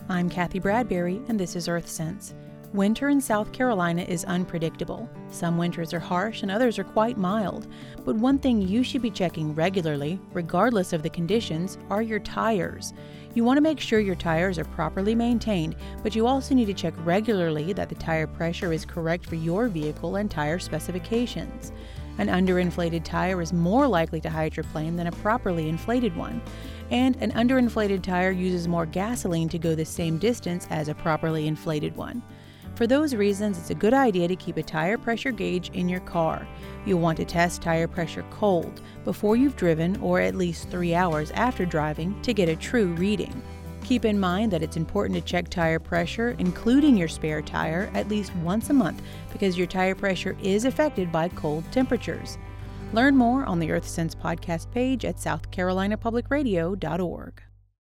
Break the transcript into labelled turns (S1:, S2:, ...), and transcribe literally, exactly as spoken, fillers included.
S1: I'm Kathy Bradbury, and this is Earth Sense. Winter in South Carolina is unpredictable. Some winters are harsh and others are quite mild. But one thing you should be checking regularly, regardless of the conditions, are your tires. You want to make sure your tires are properly maintained, but you also need to check regularly that the tire pressure is correct for your vehicle and tire specifications. An underinflated tire is more likely to hydroplane than a properly inflated one. And an underinflated tire uses more gasoline to go the same distance as a properly inflated one. For those reasons, it's a good idea to keep a tire pressure gauge in your car. You'll want to test tire pressure cold before you've driven or at least three hours after driving to get a true reading. Keep in mind that it's important to check tire pressure, including your spare tire, at least once a month because your tire pressure is affected by cold temperatures. Learn more on the Earth Sense podcast page at south carolina public radio dot org.